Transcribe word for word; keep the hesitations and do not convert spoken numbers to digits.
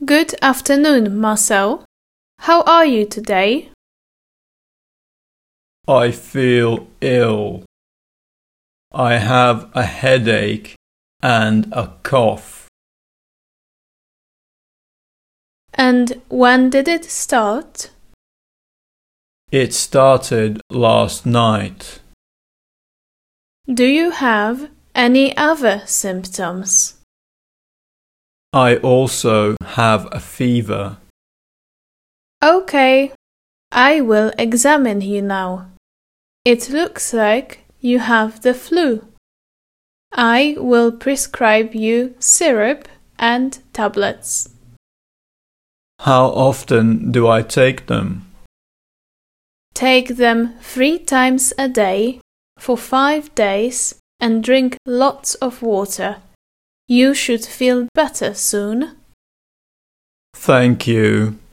Good afternoon, Marcel. How are you today? I feel ill. I have a headache and a cough. And when did it start? It started last night. Do you have any other symptoms? I also have a fever. Okay, I will examine you now. It looks like you have the flu. I will prescribe you syrup and tablets. How often do I take them? Take them three times a day for five days and drink lots of water. You should feel better soon. Thank you.